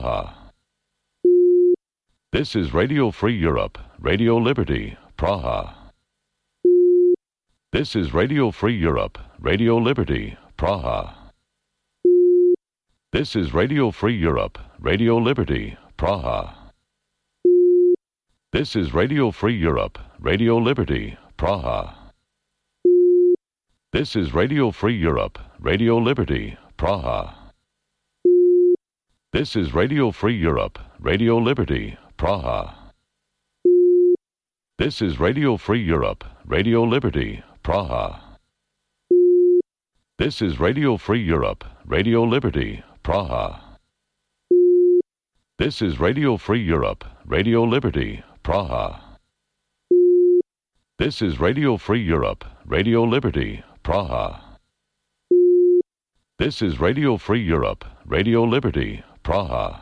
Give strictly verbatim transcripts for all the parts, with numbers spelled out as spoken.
Praha. This is Radio Free Europe, Radio Liberty, Praha. This is Radio Free Europe, Radio Liberty, Praha. This is Radio Free Europe, Radio Liberty, Praha. This is Radio Free Europe, Radio Liberty, Praha. This is Radio Free Europe, Radio Liberty, Praha. This is Radio Free Europe, Radio Liberty, Praha. This is Radio Free Europe, Radio Liberty, Praha. This is Radio Free Europe, Radio Liberty, Praha. This is Radio Free Europe, Radio Liberty, Praha. This is Radio Free Europe, Radio Liberty, Praha. This is Radio Free Europe, Radio Liberty, Praha.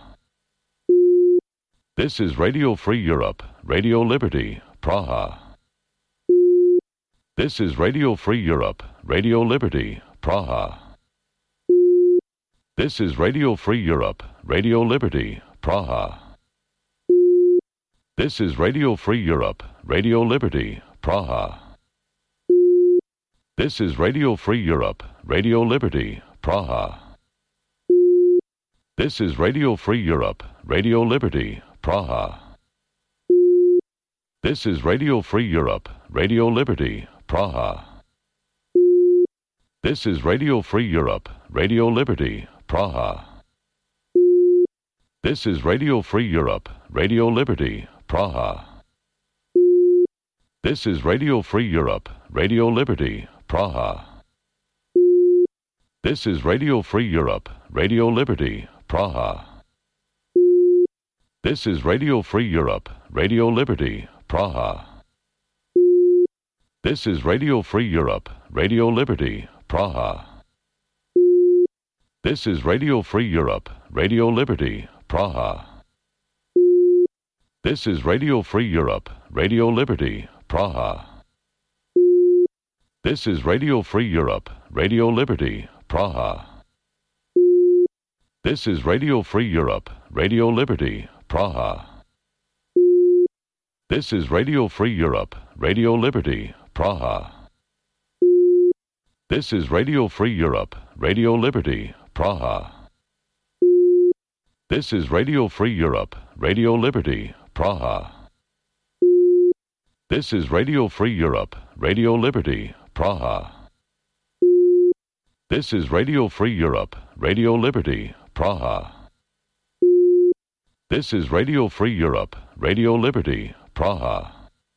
This is Radio Free Europe, Radio Liberty, Praha. This is Radio Free Europe, Radio Liberty, Praha. This is Radio Free Europe, Radio Liberty, Praha. This is Radio Free Europe, Radio Liberty, Praha. This is Radio Free Europe, Radio Liberty, Praha. This is Radio Free Europe, Radio Liberty, Praha. This is Radio Free Europe, Radio Liberty, Praha. This is Radio Free Europe, Radio Liberty, Praha. This is Radio Free Europe, Radio Liberty, Praha. This is Radio Free Europe, Radio Liberty, Praha. This is Radio Free Europe, Radio Liberty, Praha. This is Radio Free Europe, Radio Liberty, Praha. This is Radio Free Europe, Radio Liberty, Praha. This is Radio Free Europe, Radio Liberty, Praha. This is Radio Free Europe, Radio Liberty, Praha. This is Radio Free Europe, Radio Liberty, Praha. This is Radio Free Europe, Radio Liberty, Praha. This is Radio Free Europe, Radio Liberty, Praha. This is Radio Free Europe, Radio Liberty, Praha. This is Radio Free Europe, Radio Liberty, Praha. This is Radio Free Europe, Radio Liberty, Praha. This is Radio Free Europe, Radio Liberty, Praha. This is Radio Free Europe, Radio Liberty, Praha.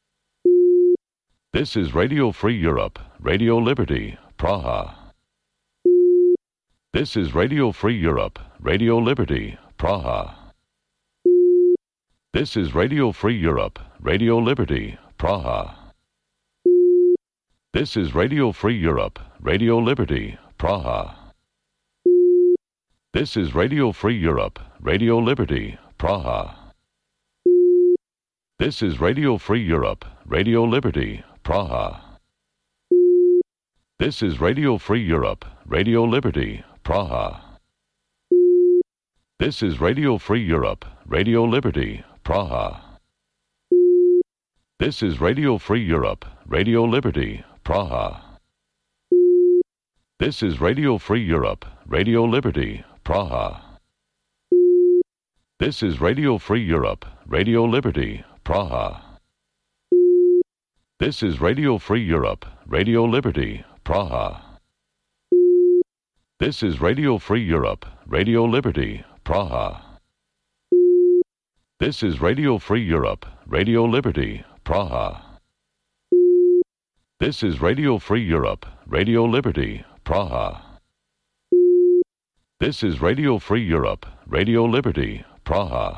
This is Radio Free Europe, Radio Liberty, Praha. This is Radio Free Europe, Radio Liberty, Praha. This is Radio Free Europe, Radio Liberty, Praha. This is Radio Free Europe, Radio Liberty, Praha. This is Radio Free Europe, Radio Liberty, Praha. This is Radio Free Europe, Radio Liberty, Praha. This is Radio Free Europe, Radio Liberty, Praha. This is Radio Free Europe, Radio Liberty, Praha. This is Radio Free Europe, Radio Liberty, Praha. This is Radio Free Europe, Radio Liberty, Praha. This is Radio Free Europe, Radio Liberty, Praha. This is Radio Free Europe, Radio Liberty, Praha. This is Radio Free Europe, Radio Liberty, Praha. This is Radio Free Europe, Radio Liberty, Praha. This is Radio Free Europe, Radio Liberty, Praha. This is Radio Free Europe, Radio Liberty, Praha.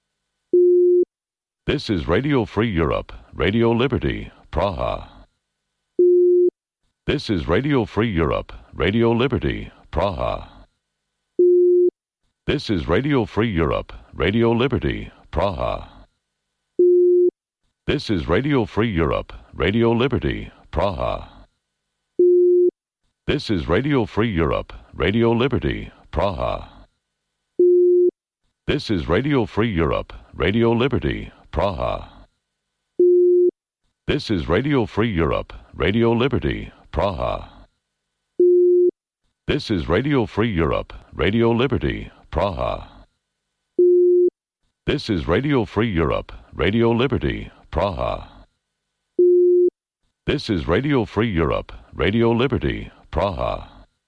This is Radio Free Europe, Radio Liberty, Praha. This is Radio Free Europe, Radio Liberty, Praha. This is Radio Free Europe, Radio Liberty, Praha. This is Radio Free Europe, Radio Liberty, Praha. This is Radio Free Europe, Radio Liberty, Praha. This is Radio Free Europe, Radio Liberty, Praha. This is Radio Free Europe, Radio Liberty, Praha. This is Radio Free Europe, Radio Liberty, Praha. This is Radio Free Europe, Radio Liberty, Praha. This is Radio Free Europe, Radio Liberty, Praha.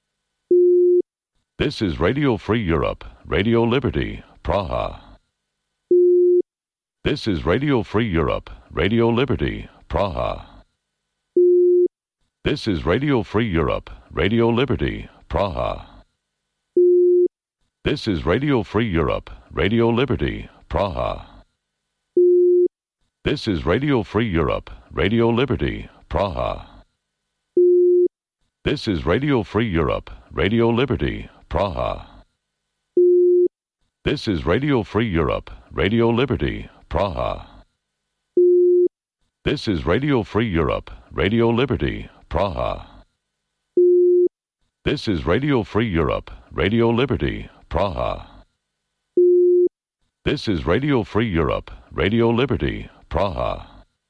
This is Radio Free Europe, Radio Liberty, Praha. This is Radio Free Europe, Radio Liberty, Praha. This is Radio Free Europe, Radio Liberty, Praha. This is Radio Free Europe, Radio Liberty, Praha. This is Radio Free Europe, Radio Liberty, Praha. This is Radio Free Europe, Radio Liberty, Praha. This is Radio Free Europe, Radio Liberty, Praha. This is Radio Free Europe, Radio Liberty, Praha. This is Radio Free Europe, Radio Liberty, Praha. This is Radio Free Europe, Radio Liberty, Praha.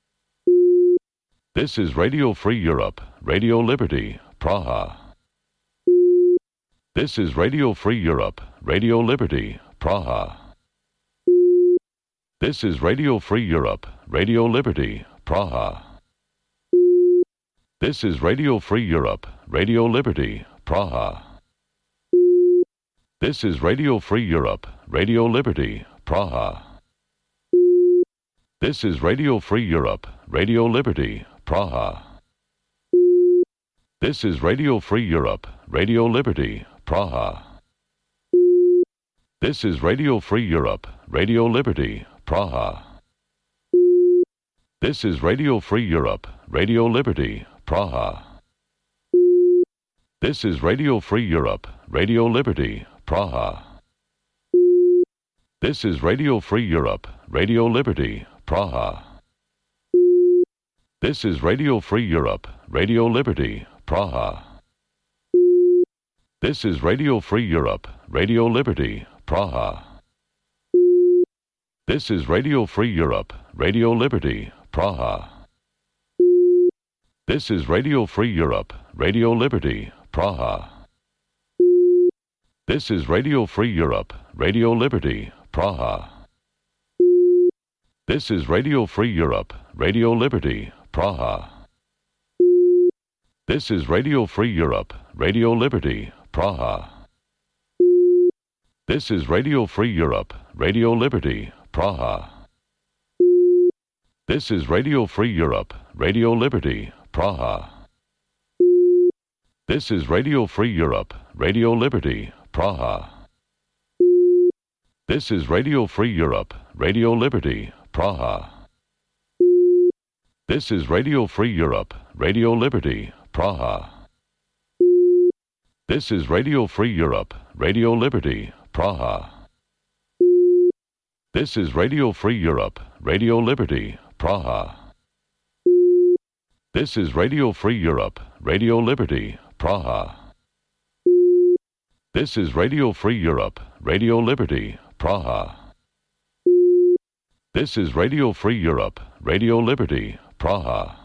This is Radio Free Europe, Radio Liberty, Praha. This is Radio Free Europe, Radio Liberty, Praha. This is Radio Free Europe, Radio Liberty, Praha. This is Radio Free Europe, Radio Liberty, Praha. This is Radio Free Europe, Radio Liberty, Praha. This is Radio Free Europe, Radio Liberty, Praha. This is Radio Free Europe, Radio Liberty, Praha. This is Radio Free Europe, Radio Liberty, Praha. This is Radio Free Europe, Radio Liberty, Praha. This is Radio Free Europe, Radio Liberty, Praha. This is Radio Free Europe, Radio Liberty, Praha. This is Radio Free Europe, Radio Liberty, Praha. This is Radio Free Europe, Radio Liberty, Praha. This is Radio Free Europe, Radio Liberty, Praha. This is Radio Free Europe, Radio Liberty, Praha. This is Radio Free Europe, Radio Liberty, Praha. This is Radio Free Europe, Radio Liberty, Praha. This is Radio Free Europe, Radio Liberty, Praha. This is Radio Free Europe, Radio Liberty, Praha. This is Radio Free Europe, Radio Liberty, Praha. This is Radio Free Europe, Radio Liberty, Praha. This is Radio Free Europe, Radio Liberty, Praha. This is Radio Free Europe, Radio Liberty, Praha. This is Radio Free Europe, Radio Liberty, Praha. This is Radio Free Europe, Radio Liberty, Praha. This is Radio Free Europe, Radio Liberty, Praha. This is Radio Free Europe, Radio Liberty, Praha. This is Radio Free Europe, Radio Liberty, Praha.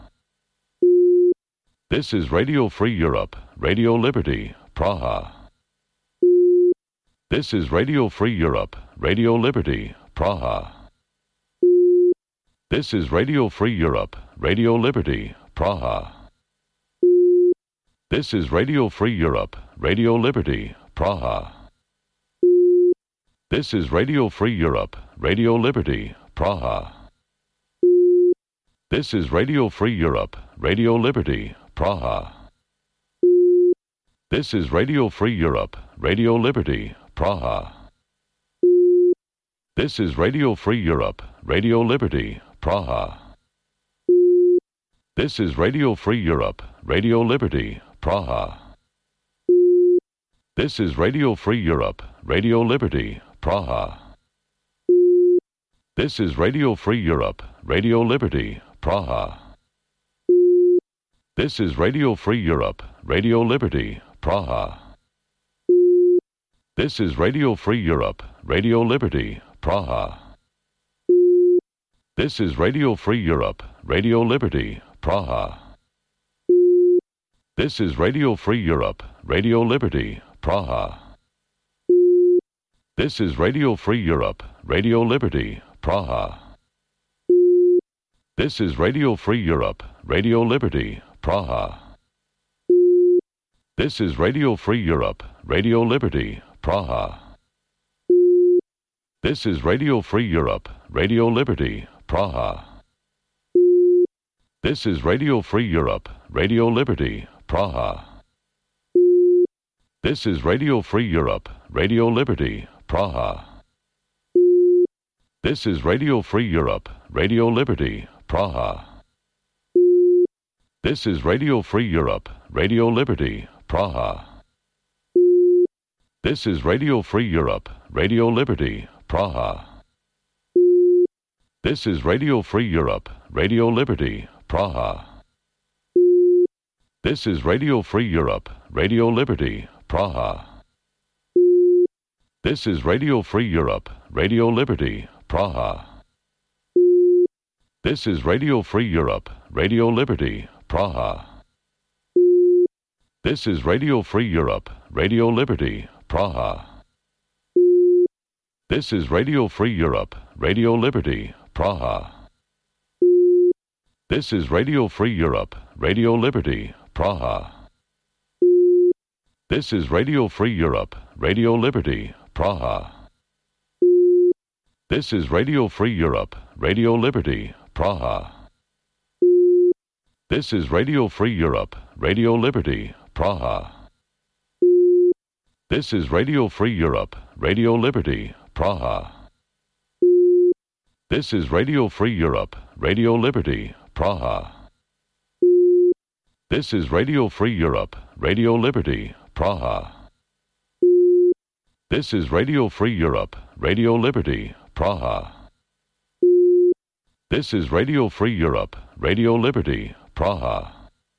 This is Radio Free Europe, Radio Liberty, Praha. This is Radio Free Europe, Radio Liberty, Praha. This is Radio Free Europe, Radio Liberty, Praha. This is Radio Free Europe, Radio Liberty, Praha. This is Radio Free Europe, Radio Liberty, Praha. This is Radio Free Europe, Radio Liberty, Praha. This is Radio Free Europe, Radio Liberty, Praha. This is Radio Free Europe, Radio Liberty, Praha. This is Radio Free Europe, Radio Liberty, Praha. This is Radio Free Europe, Radio Liberty, Praha. This is Radio Free Europe, Radio Liberty, Praha. This is Radio Free Europe, Radio Liberty, Praha. This is Radio Free Europe, Radio Liberty, Praha. This is Radio Free Europe, Radio Liberty, Praha. This is Radio Free Europe, Radio Liberty, Praha. This is Radio Free Europe, Radio Liberty, Praha. This is Radio Free Europe, Radio Liberty, Praha. This is Radio Free Europe, Radio Liberty, Praha. This is Radio Free Europe, Radio Liberty, Praha. This is Radio Free Europe, Radio Liberty, Praha. This is Radio Free Europe, Radio Liberty, Praha. This is Radio Free Europe, Radio Liberty, Praha. This is Radio Free Europe, Radio Liberty, Praha. This is Radio Free Europe, Radio Liberty, Praha. This is Radio Free Europe, Radio Liberty, Praha. This is Radio Free Europe, Radio Liberty, Praha. This is Radio Free Europe, Radio Liberty, Praha. This is Radio Free Europe, Radio Liberty, Praha. This is Radio Free Europe, Radio Liberty, Praha. This is Radio Free Europe, Radio Liberty, Praha. This is Radio Free Europe, Radio Liberty, Praha. This is Radio Free Europe, Radio Liberty, Praha. This is Radio Free Europe, Radio Liberty, Praha. This is Radio Free Europe, Radio Liberty, Praha. This is Radio Free Europe, Radio Liberty, Praha. This is Radio Free Europe, Radio Liberty, Praha. This is Radio Free Europe, Radio Liberty, Praha. This is Radio Free Europe, Radio Liberty, Praha. This is Radio Free Europe, Radio Liberty, Praha.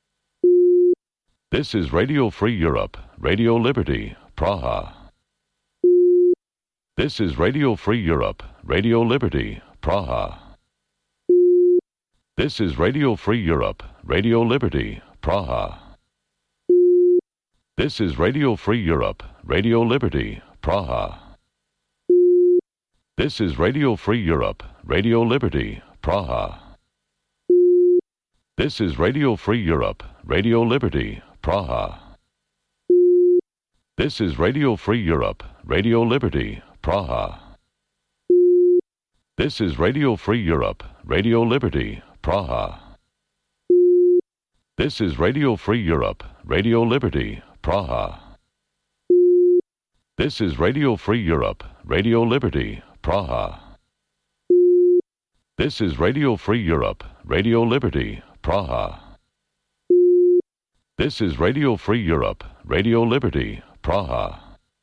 This is Radio Free Europe, Radio Liberty, Praha. This is Radio Free Europe, Radio Liberty, Praha. This is Radio Free Europe, Radio Liberty, Praha. This is Radio Free Europe, Radio Liberty, Praha. This is Radio Free Europe, Radio Liberty, Praha. This is Radio Free Europe, Radio Liberty, Praha. This is Radio Free Europe, Radio Liberty, Praha. This is Radio Free Europe, Radio Liberty, Praha. This is Radio Free Europe, Radio Liberty, Praha. This is Radio Free Europe, Radio Liberty, Praha. This is Radio Free Europe, Radio Liberty, Praha. This is Radio Free Europe, Radio Liberty, Praha.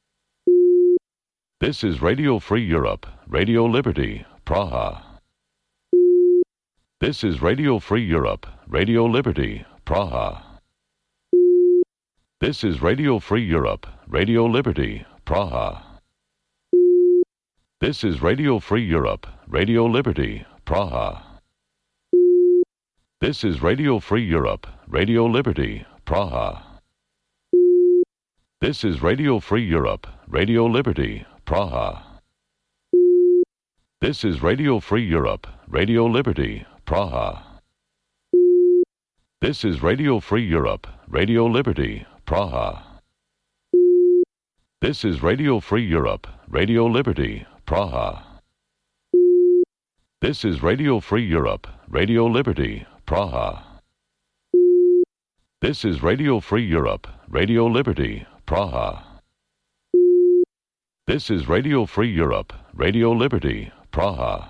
This is Radio Free Europe, Radio Liberty, Praha. This is Radio Free Europe, Radio Liberty, Praha. This is Radio Free Europe, Radio Liberty, Praha. This is Radio Free Europe, Radio Liberty, Praha. This is Radio Free Europe, Radio Liberty, Praha. This is Radio Free Europe, Radio Liberty, Praha. This is Radio Free Europe, Radio Liberty, Praha. This is Radio Free Europe, Radio Liberty, Praha. This is Radio Free Europe, Radio Liberty, Praha. This is Radio Free Europe, Radio Liberty, Praha. This is Radio Free Europe, Radio Liberty, Praha. This is Radio Free Europe, Radio Liberty, Praha.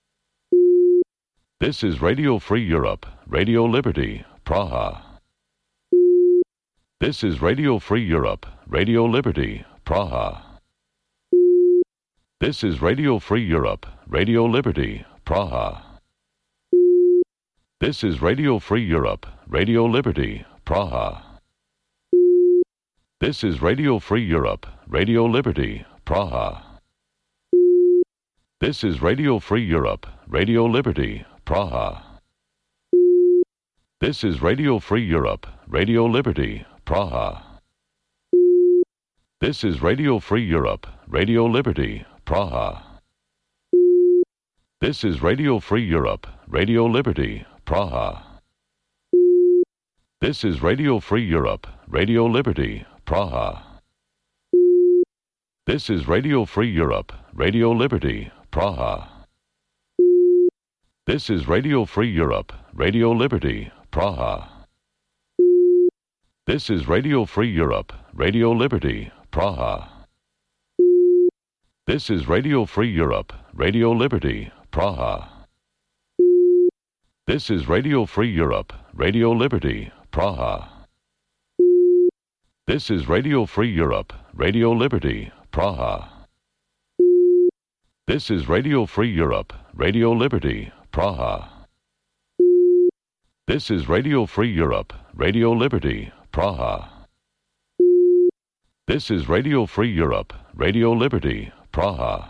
This is Radio Free Europe, Radio Liberty, Praha. This is Radio Free Europe, Radio Liberty, Praha. This is Radio Free Europe, Radio Liberty, Praha. This is Radio Free Europe, Radio Liberty, Praha. This is Radio Free Europe, Radio Liberty, Praha. This is Radio Free Europe, Radio Liberty, Praha. This is Radio Free Europe, Radio Liberty, Praha. This is Radio Free Europe, Radio Liberty, Praha. This is Radio Free Europe, Radio Liberty, Praha. This is Radio Free Europe, Radio Liberty, Praha. This is Radio Free Europe, Radio Liberty, Praha. This is Radio Free Europe, Radio Liberty, Praha. This is Radio Free Europe, Radio Liberty, Praha. This is Radio Free Europe, Radio Liberty, Praha. This is Radio Free Europe, Radio Liberty, Praha. This is Radio Free Europe, Radio Liberty, Praha. This is Radio Free Europe, Radio Liberty, Praha. This is Radio Free Europe, Radio Liberty, Praha. This is Radio Free Europe, Radio Liberty, Praha.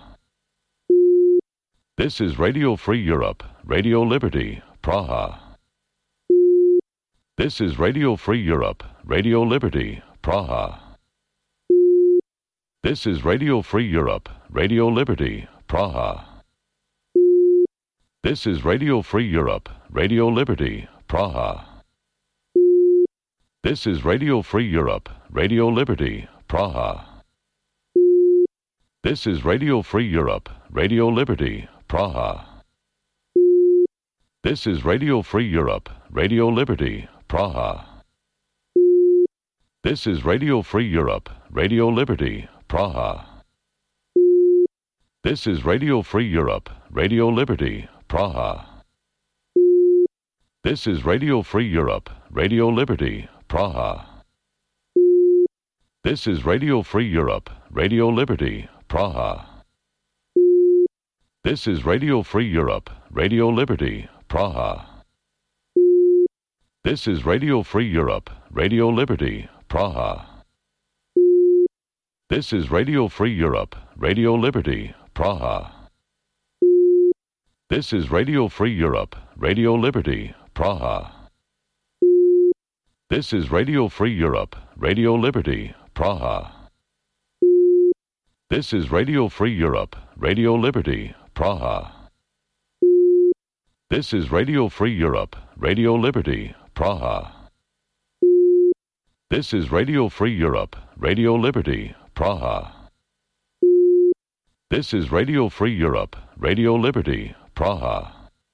This is Radio Free Europe, Radio Liberty, Praha. This is Radio Free Europe, Radio Liberty, Praha. This is Radio Free Europe, Radio Liberty, Praha. This is Radio Free Europe, Radio Liberty, Praha. This is Radio Free Europe, Radio Liberty, Praha. This is Radio Free Europe, Radio Liberty, Praha. This is Radio Free Europe, Radio Liberty, Praha. This is Radio Free Europe, Radio Liberty, Praha. This is Radio Free Europe, Radio Liberty, Praha. This is Radio Free Europe, Radio Liberty, Praha. This is Radio Free Europe, Radio Liberty, Praha. This is Radio Free Europe, Radio Liberty, Praha. This is Radio Free Europe, Radio Liberty, Praha. This is Radio Free Europe, Radio Liberty, Praha. This is Radio Free Europe, Radio Liberty, Praha. This is Radio Free Europe, Radio Liberty, Praha. This is Radio Free Europe, Radio Liberty, Praha. This is Radio Free Europe, Radio Liberty, Praha. This is Radio Free Europe, Radio Liberty, Praha. This is Radio Free Europe, Radio Liberty, Praha.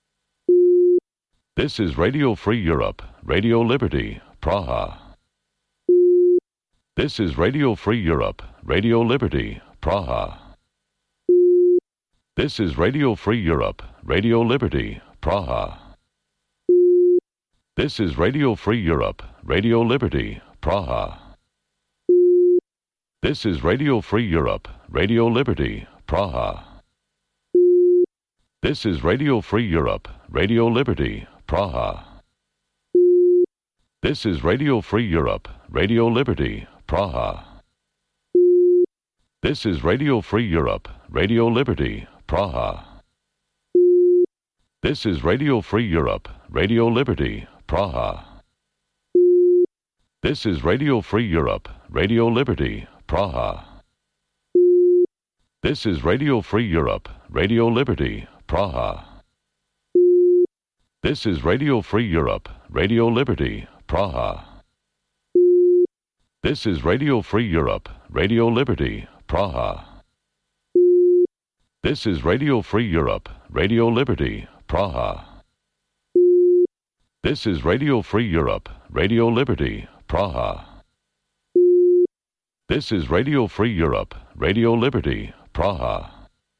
This is Radio Free Europe, Radio Liberty, Praha. This is Radio Free Europe, Radio Liberty, Praha. This is Radio Free Europe, Radio Liberty, Praha. This is Radio Free Europe, Radio Liberty, Praha. This is Radio Free Europe, Radio Liberty, Praha. This is Radio Free Europe, Radio Liberty, Praha. This is Radio Free Europe, Radio Liberty, Praha. This is Radio Free Europe, Radio Liberty, Praha. This is Radio Free Europe, Radio Liberty, Praha. This is Radio Free Europe, Radio Liberty, Praha. This is Radio Free Europe, Radio Liberty, Praha. This is Radio Free Europe, Radio Liberty, Praha. This is Radio Free Europe, Radio Liberty, Praha. This is Radio Free Europe, Radio Liberty, Praha. This is Radio Free Europe, Radio Liberty, Praha. This is Radio Free Europe, Radio Liberty, Praha.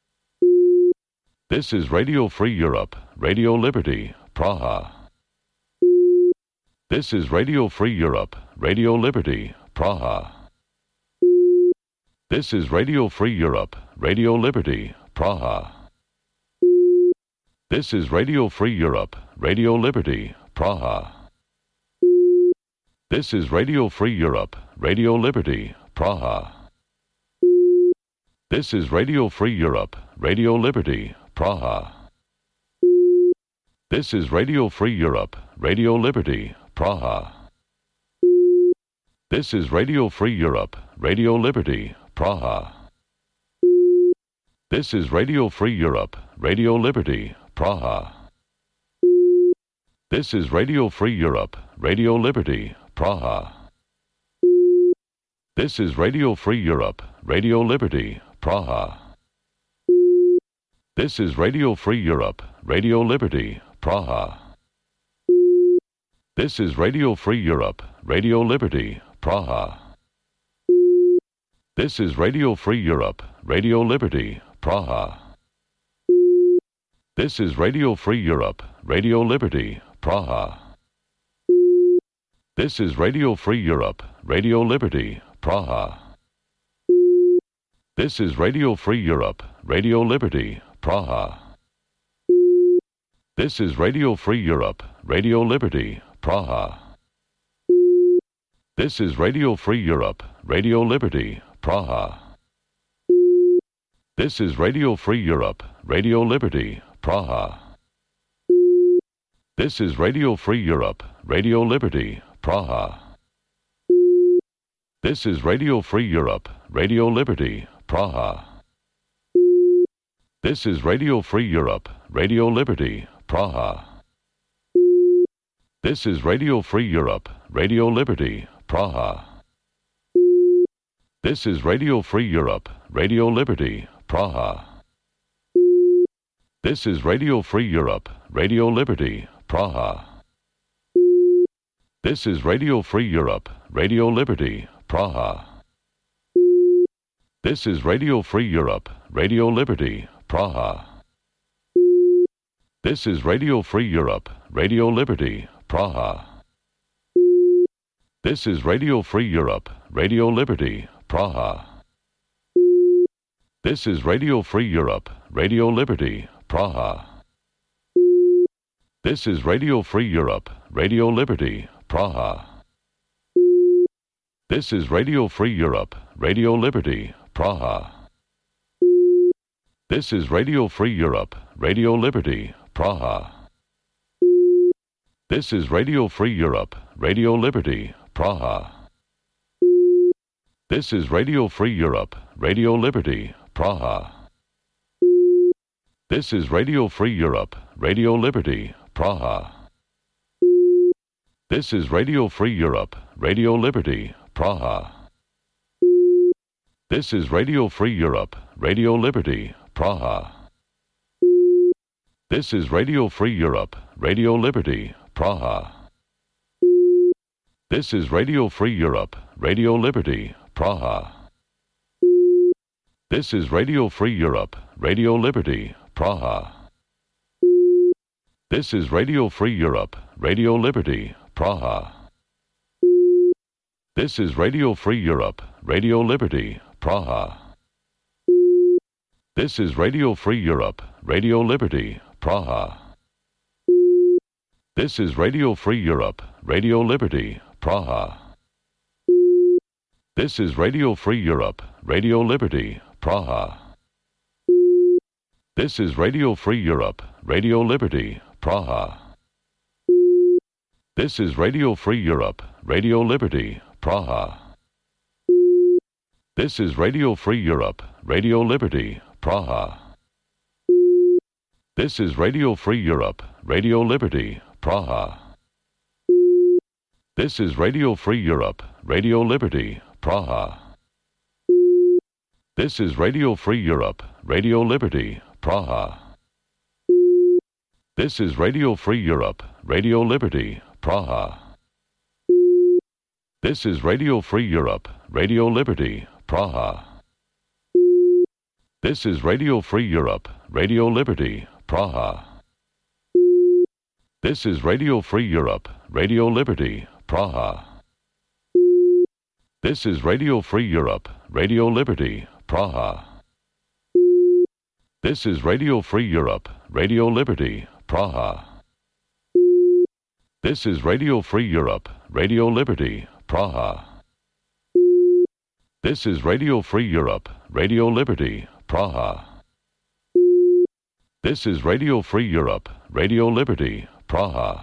This is Radio Free Europe, Radio Liberty, Praha. This is Radio Free Europe, Radio Liberty, Praha. This is Radio Free Europe, Radio Liberty, Praha. This is Radio Free Europe, Radio Liberty, Praha. This is Radio Free Europe, Radio Liberty, Praha. This is Radio Free Europe, Radio Liberty, Praha. This is Radio Free Europe, Radio Liberty, Praha. This is Radio Free Europe, Radio Liberty, Praha. This is Radio Free Europe, Radio Liberty, Praha. This is Radio Free Europe, Radio Liberty, Praha. This is Radio Free Europe, Radio Liberty, Praha. This is Radio Free Europe, Radio Liberty, Praha. This is Radio Free Europe, Radio Liberty, Praha. This is Radio Free Europe, Radio Liberty, Praha. This is Radio Free Europe, Radio Liberty, Praha. This is Radio Free Europe, Radio Liberty, Praha. This is Radio Free Europe, Radio Liberty, Praha. This is Radio Free Europe, Radio Liberty, Praha. This is Radio Free Europe, Radio Liberty, Praha. This is Radio Free Europe, Radio Liberty, Praha. This is Radio Free Europe, Radio Liberty, Praha. This is Radio Free Europe, Radio Liberty, Praha. This is Radio Free Europe, Radio Liberty, Praha. This is Radio Free Europe, Radio Liberty, Praha. This is Radio Free Europe, Radio Liberty, Praha. This is Radio Free Europe, Radio Liberty, Praha. This is Radio Free Europe, Radio Liberty, Praha. This is Radio Free Europe, Radio Liberty, Praha. This is Radio Free Europe, Radio Liberty, Praha. This is Radio Free Europe, Radio Liberty, Praha. This is Radio Free Europe, Radio Liberty, Praha. This is Radio Free Europe, Radio Liberty, Praha. This is Radio Free Europe, Radio Liberty, Praha. This is Radio Free Europe, Radio Liberty, Praha. This is Radio Free Europe, Radio Liberty, Praha. This is Radio Free Europe, Radio Liberty, Praha. This is Radio Free Europe, Radio Liberty, Praha. This is Radio Free Europe, Radio Liberty, Praha. This is Radio Free Europe, Radio Liberty, Praha. This is Radio Free Europe, Radio Liberty, Praha. This is Radio Free Europe, Radio Liberty, Praha. This is Radio Free Europe, Radio Liberty, Praha. This is Radio Free Europe, Radio Liberty, Praha. This is Radio Free Europe, Radio Liberty, Praha. This is Radio Free Europe, Radio Liberty, Praha. This is Radio Free Europe, Radio Liberty, Praha. This is Radio Free Europe, Radio Liberty, Praha. This is Radio Free Europe, Radio Liberty, Praha. This is Radio Free Europe, Radio Liberty, Praha. This is Radio Free Europe, Radio Liberty, Praha. This is Radio Free Europe, Radio Liberty, Praha. This is Radio Free Europe, Radio Liberty, Praha. This is Radio Free Europe, Radio Liberty, Praha. This is Radio Free Europe, Radio Liberty, Praha. This is Radio Free Europe, Radio Liberty, Praha. This is Radio Free Europe, Radio Liberty, Praha. This is Radio Free Europe, Radio Liberty, Praha. This is Radio Free Europe, Radio Liberty, Praha. This is Radio Free Europe, Radio Liberty, Praha. This is Radio Free Europe, Radio Liberty, Praha. This is Radio Free Europe, Radio Liberty, Praha. This is Radio Free Europe, Radio Liberty, Praha.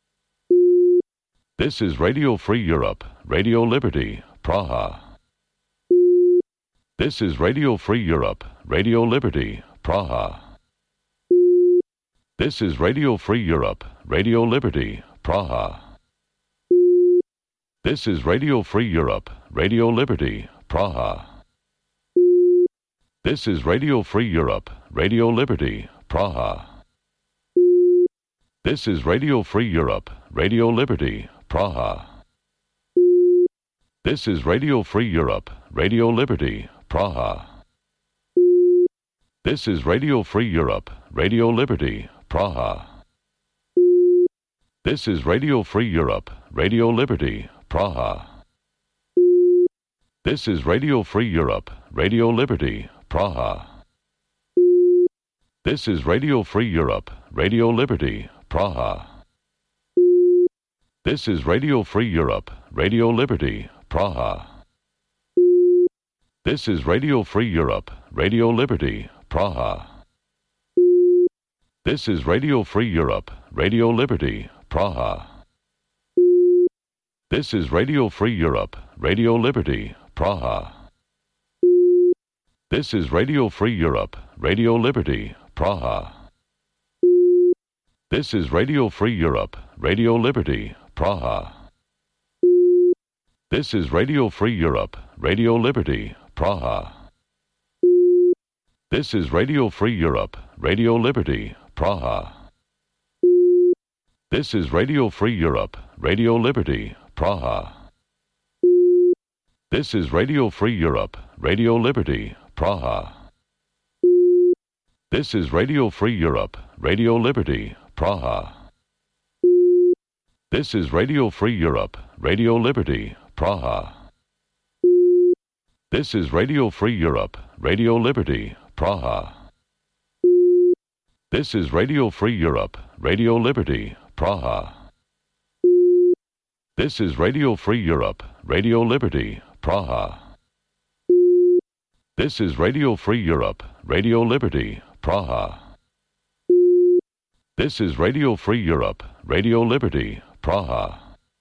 This is Radio Free Europe, Radio Liberty, Praha. This is Radio Free Europe, Radio Liberty, Praha. This is Radio Free Europe, Radio Liberty, Praha. This is Radio Free Europe, Radio Liberty, Praha. This is Radio Free Europe, Radio Liberty, Praha. This is Radio Free Europe, Radio Liberty, Praha. This is Radio Free Europe, Radio Liberty, Praha. This is Radio Free Europe, Radio Liberty, Praha. This is Radio Free Europe, Radio Liberty, Praha. This is Radio Free Europe, Radio Liberty, Praha. This is Radio Free Europe, Radio Liberty, Praha. This is Radio Free Europe, Radio Liberty, Praha. This is Radio Free Europe, Radio Liberty, Praha. This is Radio Free Europe, Radio Liberty, Praha. This is Radio Free Europe, Radio Liberty, Praha. This is Radio Free Europe, Radio Liberty, Praha. This is Radio Free Europe, Radio Liberty, Praha. This is Radio Free Europe, Radio Liberty, Praha. This is Radio Free Europe, Radio Liberty, Praha. This is Radio Free Europe, Radio Liberty, Praha. This is Radio Free Europe, Radio Liberty, Praha. This is Radio Free Europe, Radio Liberty, Praha. This is Radio Free Europe, Radio Liberty, Praha. This is Radio Free Europe, Radio Liberty, Praha. This is Radio Free Europe, Radio Liberty, Praha. This is Radio Free Europe, Radio Liberty, Praha. This is Radio Free Europe, Radio Liberty, Praha. This is Radio Free Europe, Radio Liberty, Praha.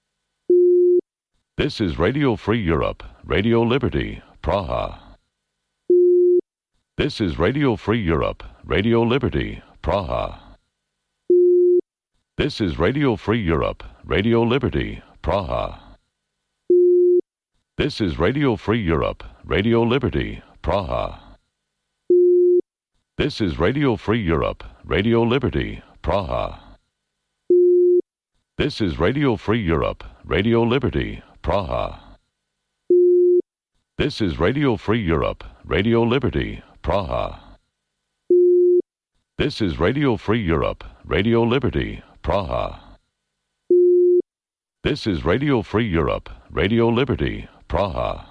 This is Radio Free Europe, Radio Liberty, Praha. This is Radio Free Europe, Radio Liberty, Praha. This is Radio Free Europe, Radio Liberty, Praha. This is Radio Free Europe, Radio Liberty, Praha. This is Radio Free Europe, Radio Liberty, Praha. This is Radio Free Europe, Radio Liberty, Praha. This is Radio Free Europe, Radio Liberty, Praha. This is Radio Free Europe, Radio Liberty, Praha. This is Radio Free Europe, Radio Liberty, Praha.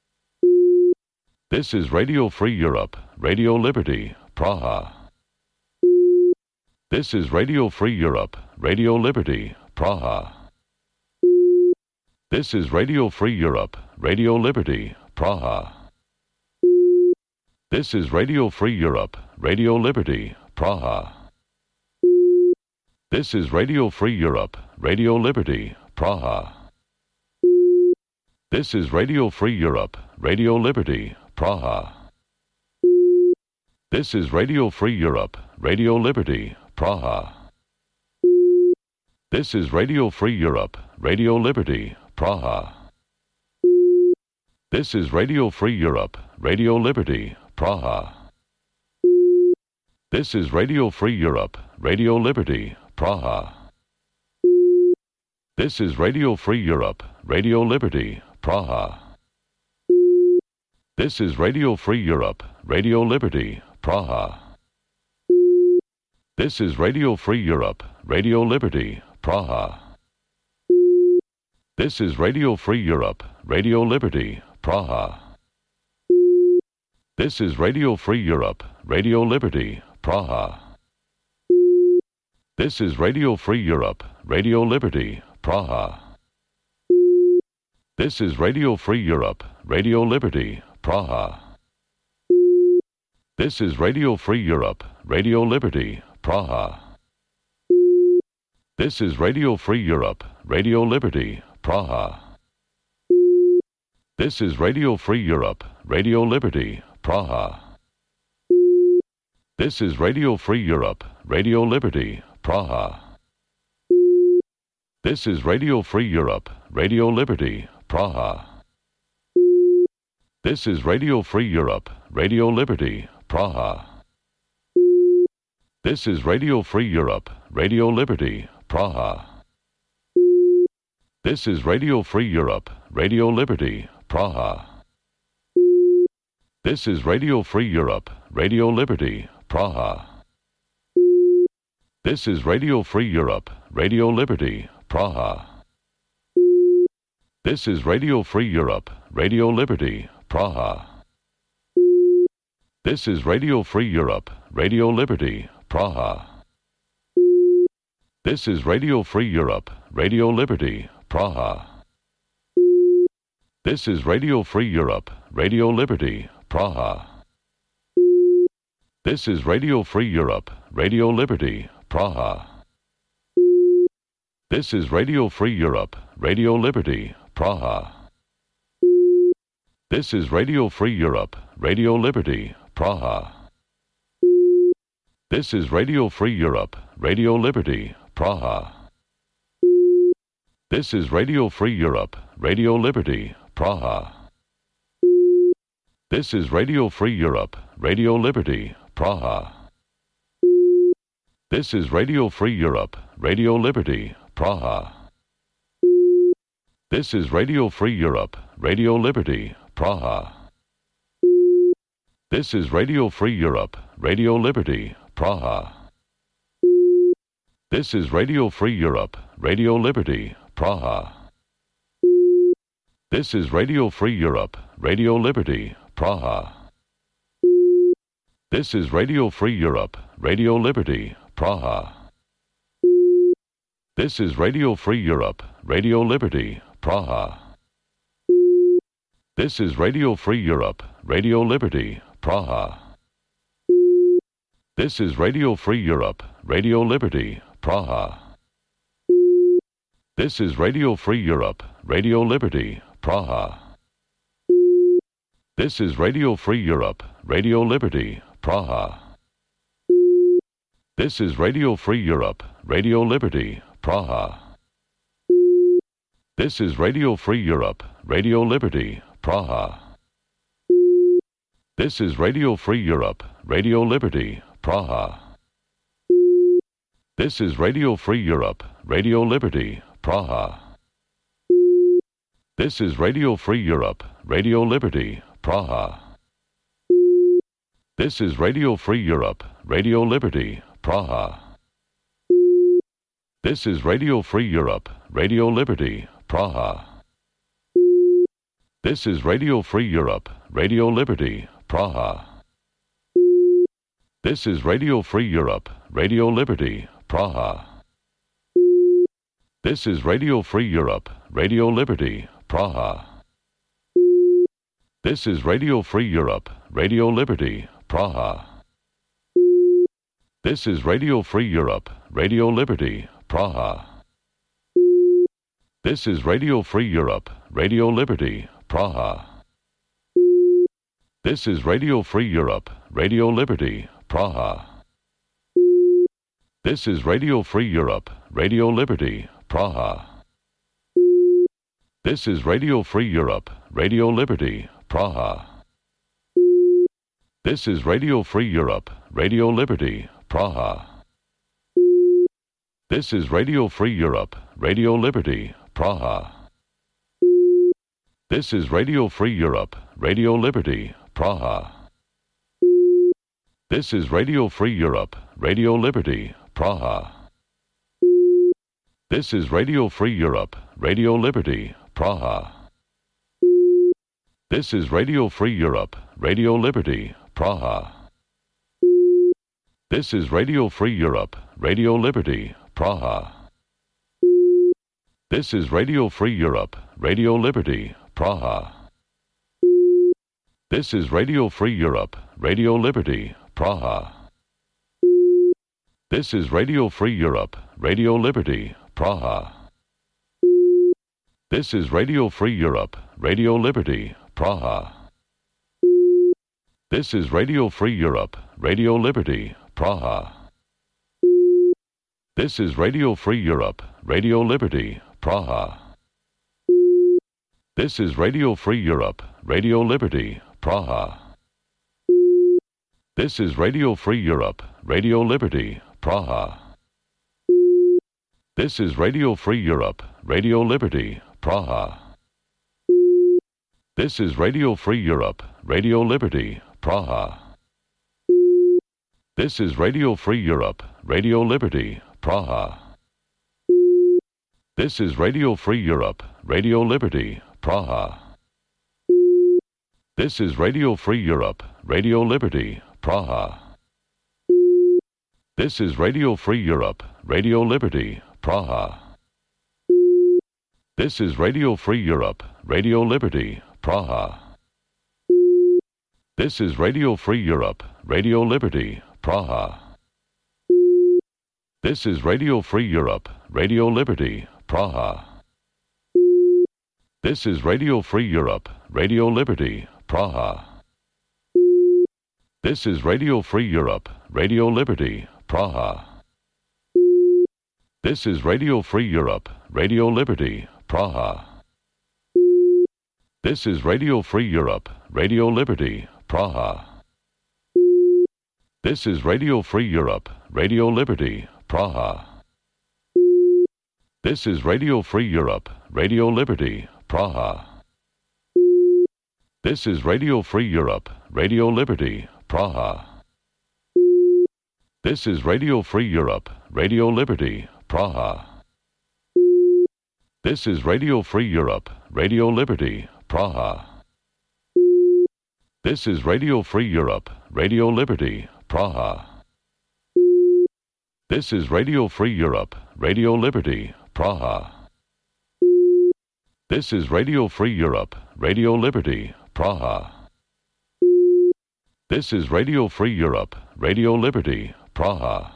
This is Radio Free Europe, Radio Liberty, Praha. This is Radio Free Europe, Radio Liberty, Praha. This is Radio Free Europe, Radio Liberty, Praha. This is Radio Free Europe, Radio Liberty, Praha. This is Radio Free Europe, Radio Liberty, Praha. This is Radio Free Europe, Radio Liberty, Praha. This is Radio Free Europe, Radio Liberty, Praha. This is Radio Free Europe, Radio Liberty, Praha. This is Radio Free Europe, Radio Liberty, Praha. This is Radio Free Europe, Radio Liberty, Praha. This is Radio Free Europe, Radio Liberty, Praha. This is Radio Free Europe, Radio Liberty, Praha. This is Radio Free Europe, Radio Liberty, Praha. This is Radio Free Europe, Radio Liberty, Praha. This is Radio Free Europe, Radio Liberty, Praha. This is Radio Free Europe, Radio Liberty, Praha. This is Radio Free Europe, Radio Liberty, Praha. This is Radio Free Europe, Radio Liberty, Praha. This is Radio Free Europe, Radio Liberty, Praha. This is Radio Free Europe, Radio Liberty, Praha. This is Radio Free Europe, Radio Liberty, Praha. This is Radio Free Europe, Radio Liberty, Praha. This is Radio Free Europe, Radio Liberty, Praha. This is Radio Free Europe, Radio Liberty, Praha. This is Radio Free Europe, Radio Liberty, Praha. This is Radio Free Europe, Radio Liberty, Praha. This is Radio Free Europe, Radio Liberty, Praha. This is Radio Free Europe, Radio Liberty, Praha. This is Radio Free Europe, Radio Liberty, Praha. This is Radio Free Europe, Radio Liberty, Praha. This is Radio Free Europe, Radio Liberty, Praha. This is Radio Free Europe, Radio Liberty, Praha. This is Radio Free Europe, Radio Liberty, Praha. This is Radio Free Europe, Radio Liberty, Praha. This is Radio Free Europe, Radio Liberty, Praha. This is Radio Free Europe, Radio Liberty, Praha. This is Radio Free Europe, Radio Liberty, Praha. This is Radio Free Europe, Radio Liberty, Praha. This is Radio Free Europe, Radio Liberty, Praha. This is Radio Free Europe, Radio Liberty, Praha. This is Radio Free Europe, Radio Liberty, Praha. This is Radio Free Europe, Radio Liberty, Praha. This is Radio Free Europe, Radio Liberty, Praha. This is Radio Free Europe, Radio Liberty, Praha. This is Radio Free Europe, Radio Liberty, Praha. This is Radio Free Europe, Radio Liberty, Praha. This is Radio Free Europe, Radio Liberty, Praha. This is Radio Free Europe, Radio Liberty, Praha. This is Radio Free Europe, Radio Liberty, Praha. This is Radio Free Europe, Radio Liberty, Praha. This is Radio Free Europe, Radio Liberty, Praha. This is Radio Free Europe, Radio Liberty, Praha. This is Radio Free Europe, Radio Liberty, Praha. This is Radio Free Europe, Radio Liberty, Praha. This is Radio Free Europe, Radio Liberty, Praha. This is Radio Free Europe, Radio Liberty, Praha. This is Radio Free Europe, Radio Liberty, Praha. This is Radio Free Europe, Radio Liberty, Praha. This is Radio Free Europe, Radio Liberty, Praha. This is Radio Free Europe, Radio Liberty, Praha. This is Radio Free Europe, Radio Liberty, Praha. This is Radio Free Europe, Radio Liberty, Praha. This is Radio Free Europe, Radio Liberty, Praha. This is Radio Free Europe, Radio Liberty, Praha. This is Radio Free Europe, Radio Liberty, Praha. This is Radio Free Europe, Radio Liberty, Praha. This is Radio Free Europe, Radio Liberty, Praha. This is Radio Free Europe, Radio Liberty, Praha. This is Radio Free Europe, Radio Liberty, Praha. This is Radio Free Europe, Radio Liberty, Praha. This is Radio Free Europe, Radio Liberty, Praha. This is Radio Free Europe, Radio Liberty, Praha. This is Radio Free Europe, Radio Liberty, Praha. This is Radio Free Europe, Radio Liberty, Praha. This is Radio Free Europe, Radio Liberty, Praha. This is Radio Free Europe, Radio Liberty, Praha. This is Radio Free Europe, Radio Liberty, Praha. This is Radio Free Europe, Radio Liberty, Praha. This is Radio Free Europe, Radio Liberty, Praha. This is Radio Free Europe, Radio Liberty, Praha. This is Radio Free Europe, Radio Liberty, Praha. This is Radio Free Europe, Radio Liberty, Praha. This is Radio Free Europe, Radio Liberty, Praha. This is Radio Free Europe, Radio Liberty, Praha. This is Radio Free Europe, Radio Liberty, Praha. This is Radio Free Europe, Radio Liberty, Praha. This is Radio Free Europe, Radio Liberty, Praha. This is Radio Free Europe, Radio Liberty, Praha. This is Radio Free Europe, Radio Liberty, Praha. This is Radio Free Europe, Radio Liberty, Praha. This is Radio Free Europe, Radio Liberty, Praha. This is Radio Free Europe, Radio Liberty, Praha. This is Radio Free Europe, Radio Liberty, Praha. This is Radio Free Europe, Radio Liberty, Praha. This is Radio Free Europe, Radio Liberty, Praha. This is Radio Free Europe, Radio Liberty, Praha. This is Radio Free Europe, Radio Liberty, Praha. This is Radio Free Europe, Radio Liberty, Praha. This is Radio Free Europe, Radio Liberty, Praha. This is Radio Free Europe, Radio Liberty, Praha. This is Radio Free Europe, Radio Liberty, Praha.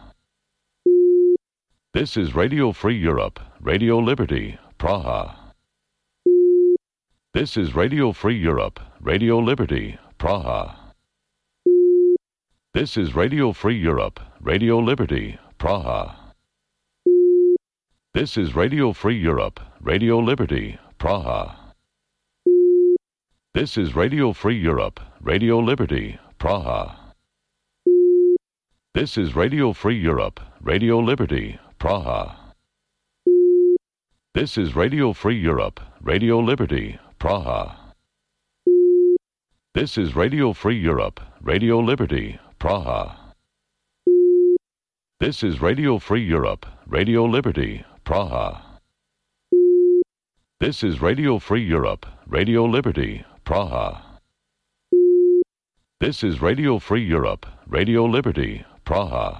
This is Radio Free Europe, Radio Liberty, Praha. This is Radio Free Europe, Radio Liberty, Praha. This is Radio Free Europe, Radio Liberty, Praha. This is Radio Free Europe, Radio Liberty, Praha. This is Radio Free Europe, Radio Liberty, Praha. This is Radio Free Europe, Radio Liberty, Praha. This is Radio Free Europe, Radio Liberty, Praha. This is Radio Free Europe, Radio Liberty, Praha. This is Radio Free Europe, Radio Liberty, Praha. This is Radio Free Europe, Radio Liberty, Praha. This is Radio Free Europe, Radio Liberty, Praha.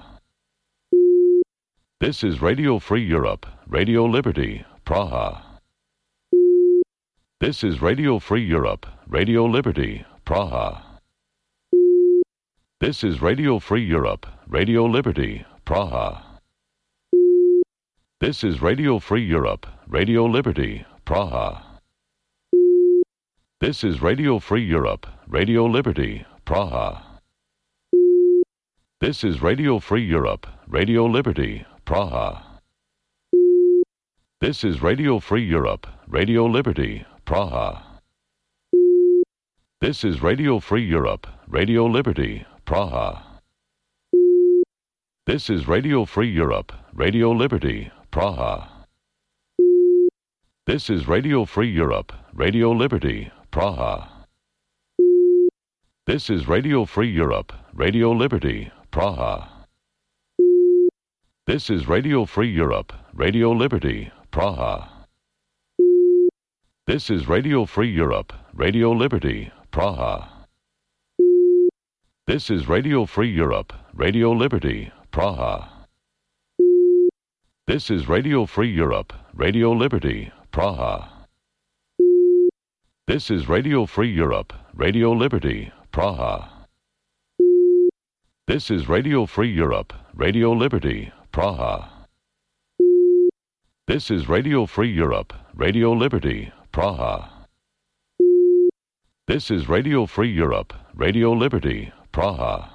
This is Radio Free Europe, Radio Liberty, Praha. This is Radio Free Europe, Radio Liberty, Praha. This is Radio Free Europe, Radio Liberty, Praha. This is Radio Free Europe, Radio Liberty, Praha. This is Radio Free Europe, Radio Liberty, Praha. This is Radio Free Europe, Radio Liberty, Praha. This is Radio Free Europe, Radio Liberty, Praha. This is Radio Free Europe, Radio Liberty, Praha. This is Radio Free Europe, Radio Liberty, Praha. This is Radio Free Europe, Radio Liberty, Praha. This is Radio Free Europe, Radio Liberty, Praha. This is Radio Free Europe, Radio Liberty, Praha. This is Radio Free Europe, Radio Liberty, Praha. This is Radio Free Europe, Radio Liberty, Praha. This is Radio Free Europe, Radio Liberty, Praha. This is Radio Free Europe, Radio Liberty, Praha. This is Radio Free Europe, Radio Liberty, Praha. This is Radio Free Europe, Radio Liberty, Praha. This is Radio Free Europe, Radio Liberty, Praha.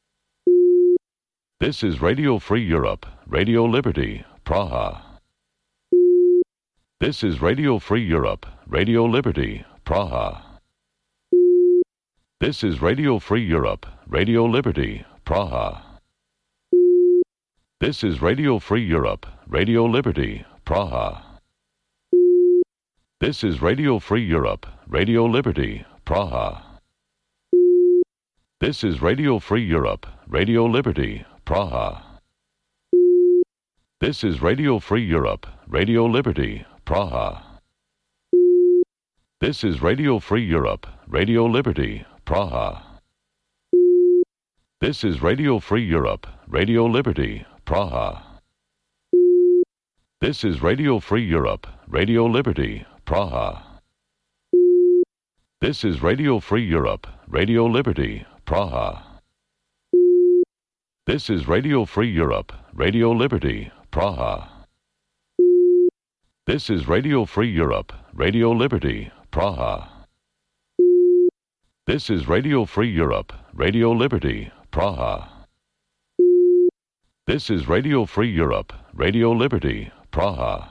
This is Radio Free Europe, Radio Liberty, Praha. This is Radio Free Europe, Radio Liberty, Praha. This is Radio Free Europe, Radio Liberty, Praha. This is Radio Free Europe, Radio Liberty, Praha. This is Radio Free Europe, Radio Liberty, Praha. This is Radio Free Europe, Radio Liberty, Praha. This is Radio Free Europe, Radio Liberty, Praha. This is Radio Free Europe, Radio Liberty, Praha. This is Radio Free Europe, Radio Liberty, Praha. This is Radio Free Europe, Radio Liberty, Praha. This is Radio Free Europe, Radio Liberty, Praha. This is Radio Free Europe, Radio Liberty, Praha. This is Radio Free Europe, Radio Liberty, Praha. This is Radio Free Europe, Radio Liberty, Praha. This is Radio Free Europe, Radio Liberty, Praha.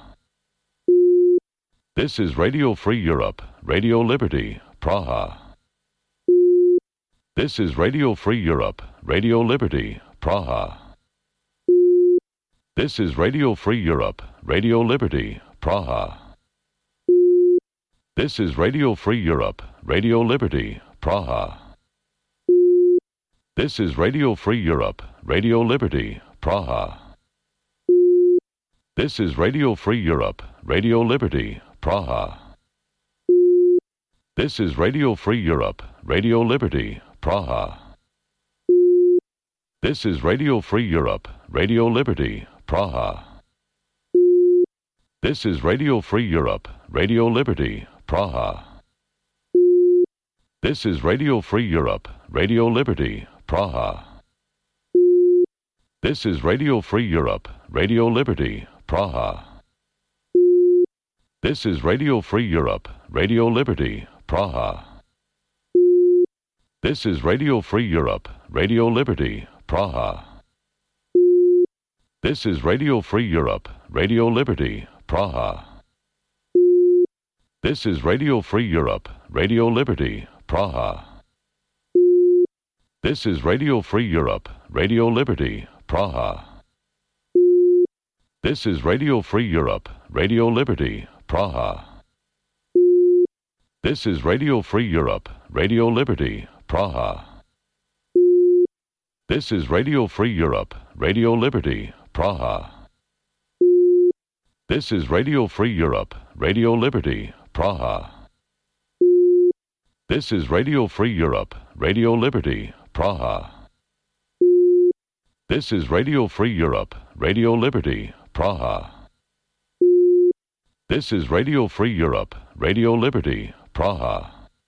This is Radio Free Europe, Radio Liberty, Praha. This is Radio Free Europe, Radio Liberty, Praha. This is Radio Free Europe, Radio Liberty, Praha. This is Radio Free Europe, Radio Liberty, Praha. This is Radio Free Europe, Radio Liberty, Praha. This is Radio Free Europe, Radio Liberty, Praha. This is Radio Free Europe, Radio Liberty, Praha. This is Radio Free Europe, Radio Liberty, Praha. This is Radio Free Europe, Radio Liberty, Praha. This is Radio Free Europe, Radio Liberty, Praha. This is Radio Free Europe, Radio Liberty, Praha. This is Radio Free Europe, Radio Liberty, Praha. This is Radio Free Europe, Radio Liberty, Praha. This is Radio Free Europe, Radio Liberty, Praha. This is Radio Free Europe, Radio Liberty, Praha. This is Radio Free Europe, Radio Liberty, Praha. This is Radio Free Europe, Radio Liberty, Praha. This is Radio Free Europe, Radio Liberty, Praha. This is Radio Free Europe, Radio Liberty, Praha. This is Radio Free Europe, Radio Liberty, Praha. This is Radio Free Europe, Radio Liberty, Praha. This is Radio Free Europe, Radio Liberty, Praha. This is Radio Free Europe, Radio Liberty, Praha.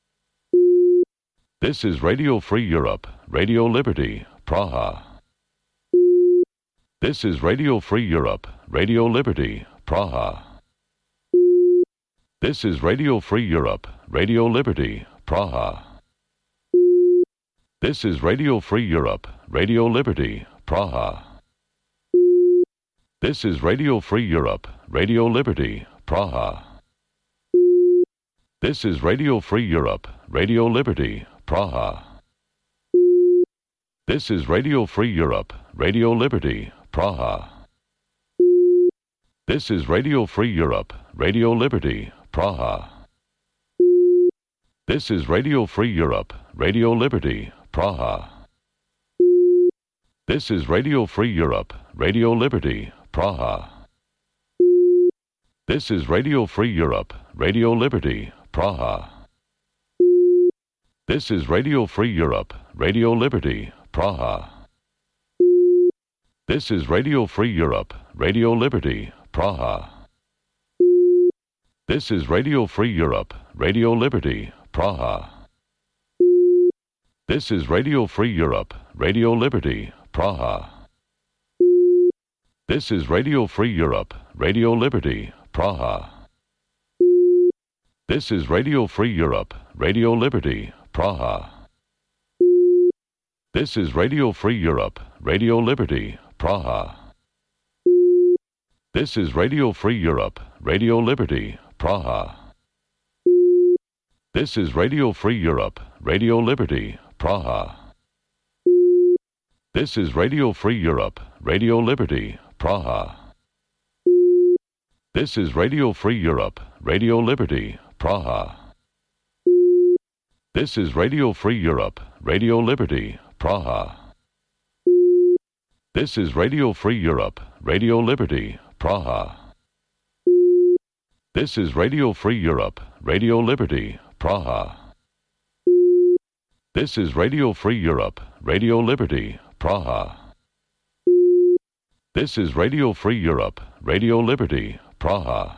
This is Radio Free Europe, Radio Liberty, Praha. This is Radio Free Europe, Radio Liberty, Praha. This is Radio Free Europe, Radio Liberty, Praha. This is Radio Free Europe, Radio Liberty, Praha. This is Radio Free Europe, Radio Liberty, Praha. This is Radio Free Europe, Radio Liberty, Praha. This is Radio Free Europe, Radio Liberty, Praha. This is Radio Free Europe, Radio Liberty, Praha. This is Radio Free Europe, Radio Liberty, Praha. This is Radio Free Europe, Radio Liberty, Praha. This is Radio Free Europe, Radio Liberty, Praha. This is Radio Free Europe, Radio Liberty, Praha. This is Radio Free Europe, Radio Liberty, Praha. This is Radio Free Europe, Radio Liberty, Praha. This is Radio Free Europe, Radio Liberty, Praha. This is Radio Free Europe, Radio Liberty, Praha. This is Radio Free Europe, Radio Liberty, Praha. This is Radio Free Europe, Radio Liberty, Praha. This is Radio Free Europe, Radio Liberty, Praha. This is Radio Free Europe, Radio Liberty, Praha. This is Radio Free Europe, Radio Liberty, Praha. This is Radio Free Europe, Radio Liberty, Praha. This is Radio Free Europe, Radio Liberty, Praha. This is Radio Free Europe, Radio Liberty, Praha. This is Radio Free Europe, Radio Liberty, Praha. This is Radio Free Europe, Radio Liberty, Praha. This is Radio Free Europe, Radio Liberty, Praha.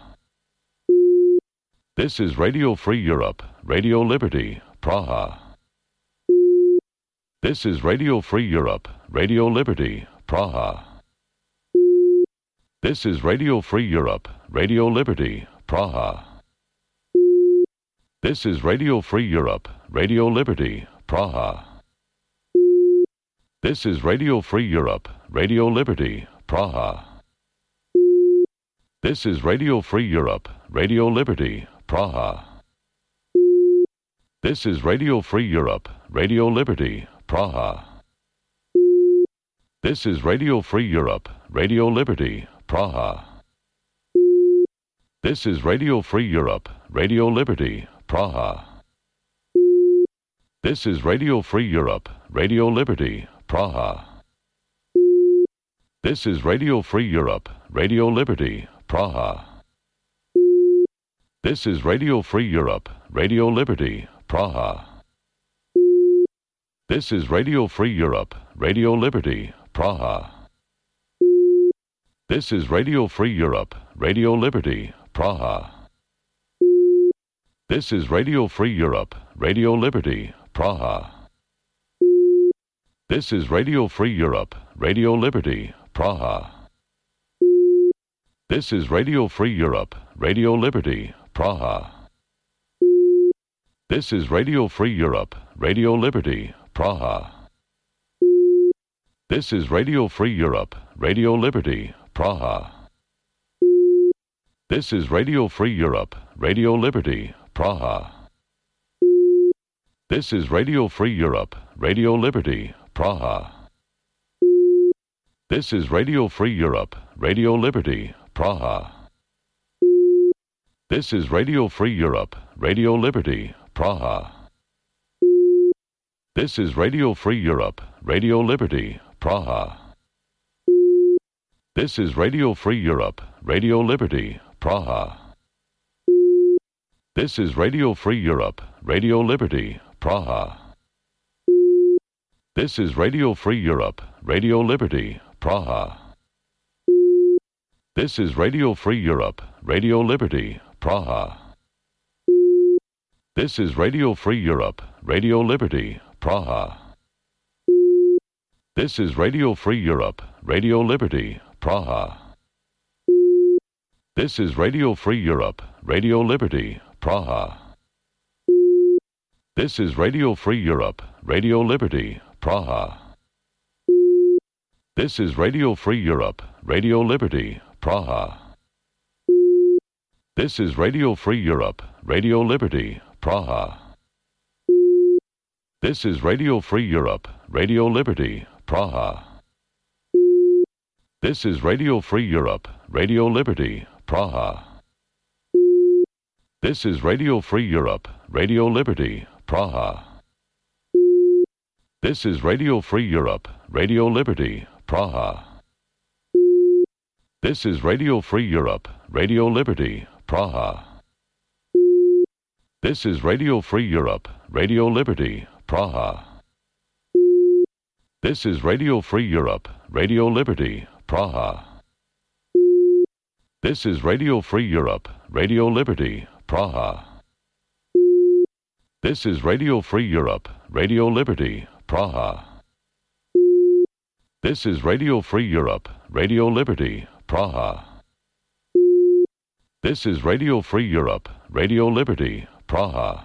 This is Radio Free Europe, Radio Liberty, Praha. This is Radio Free Europe, Radio Liberty, Praha. This is Radio Free Europe, Radio Liberty, Praha. This is Radio Free Europe, Radio Liberty, Praha. This is Radio Free Europe, Radio Liberty, Praha. This is Radio Free Europe, Radio Liberty, Praha. This is Radio Free Europe, Radio Liberty, Praha. This is Radio Free Europe, Radio Liberty, Praha. This is Radio Free Europe, Radio Liberty, Praha. This is Radio Free Europe, Radio Liberty, Praha. This is Radio Free Europe, Radio Liberty, Praha. This is Radio Free Europe, Radio Liberty, Praha. This is Radio Free Europe, Radio Liberty, Praha. This is Radio Free Europe, Radio Liberty, Praha. This is Radio Free Europe, Radio Liberty, Praha. This is Radio Free Europe, Radio Liberty, Praha. This is Radio Free Europe, Radio Liberty, Praha. This is Radio Free Europe, Radio Liberty, Praha. This is Radio Free Europe, Radio Liberty, Praha. This is Radio Free Europe, Radio Liberty, Praha. This is Radio Free Europe, Radio Liberty, Praha. This is Radio Free Europe, Radio Liberty, Praha. This is Radio Free Europe, Radio Liberty, Praha. This is Radio Free Europe, Radio Liberty, Praha. This is Radio Free Europe, Radio Liberty, Praha. This is Radio Free Europe, Radio Liberty, Praha. This is Radio Free Europe, Radio Liberty, Praha. This is Radio Free Europe, Radio Liberty, Praha. This is Radio Free Europe, Radio Liberty, Praha. This is Radio Free Europe, Radio Liberty, Praha. This is Radio Free Europe, Radio Liberty, Praha. This is Radio Free Europe, Radio Liberty, Praha. This is Radio Free Europe, Radio Liberty, Praha. This is Radio Free Europe, Radio Liberty, Praha. This is Radio Free Europe, Radio Liberty, Praha. This is Radio Free Europe, Radio Liberty, Praha. This is Radio Free Europe, Radio Liberty, Praha. This is Radio Free Europe, Radio Liberty, Praha. This is Radio Free Europe, Radio Liberty, Praha. This is Radio Free Europe, Radio Liberty, Praha. This is Radio Free Europe, Radio Liberty, Praha. This is Radio Free Europe, Radio Liberty, Praha. This is Radio Free Europe, Radio Liberty, Praha. This is Radio Free Europe, Radio Liberty, Praha. This is Radio Free Europe, Radio Liberty, Praha.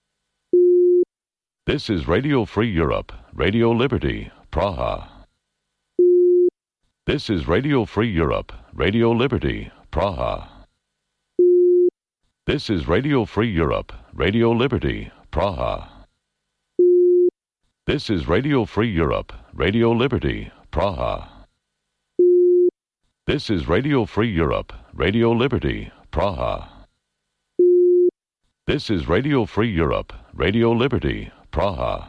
This is Radio Free Europe, Radio Liberty, Praha. This is Radio Free Europe, Radio Liberty, Praha. This is Radio Free Europe, Radio Liberty, Praha. This is Radio Free Europe, Radio Liberty, Praha. This is Radio Free Europe, Radio Liberty, Praha. This is Radio Free Europe, Radio Liberty, Praha.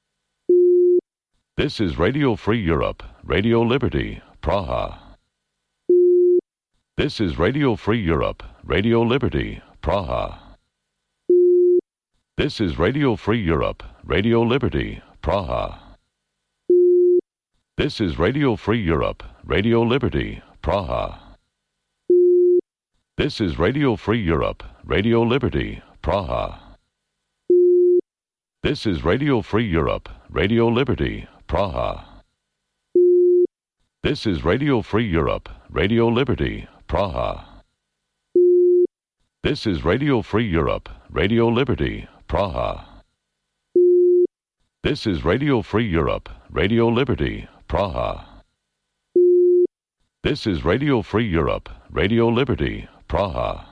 This is Radio Free Europe, Radio Liberty, Praha. This is Radio Free Europe, Radio Liberty, Praha. This is Radio Free Europe, Radio Liberty, Praha. This is Radio Free Europe, Radio Liberty, Praha. This is Radio Free Europe, Radio Liberty, Praha. This is Radio Free Europe, Radio Liberty, Praha. This is Radio Free Europe, Radio Liberty, Praha. This is Radio Free Europe, Radio Liberty, Praha. This is Radio Free Europe, Radio Liberty, Praha. This is Radio Free Europe, Radio Liberty, Praha.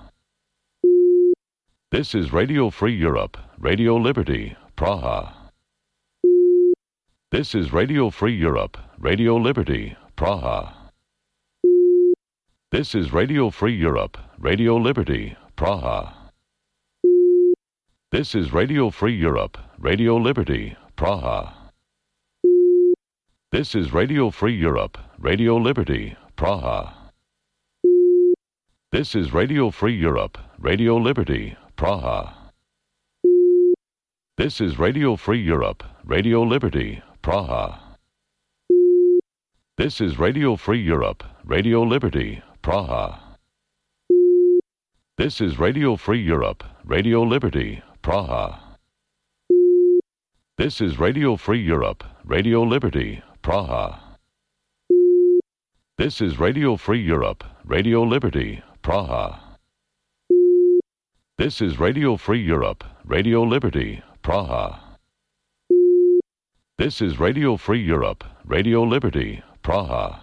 This is Radio Free Europe, Radio Liberty, Praha. This is Radio Free Europe, Radio Liberty, Praha. This is Radio Free Europe, Radio Liberty, Praha. This is Radio Free Europe, Radio Liberty, Praha. This is Radio Free Europe, Radio Liberty, Praha. This is Radio Free Europe, Radio Liberty, Praha. This is Radio Free Europe, Radio Liberty, Praha. This is Radio Free Europe, Radio Liberty, Praha. This is Radio Free Europe, Radio Liberty, Praha. This is Radio Free Europe, Radio Liberty, Praha. This is Radio Free Europe, Radio Liberty, Praha. This is Radio Free Europe, Radio Liberty, Praha. This is Radio Free Europe, Radio Liberty, Praha.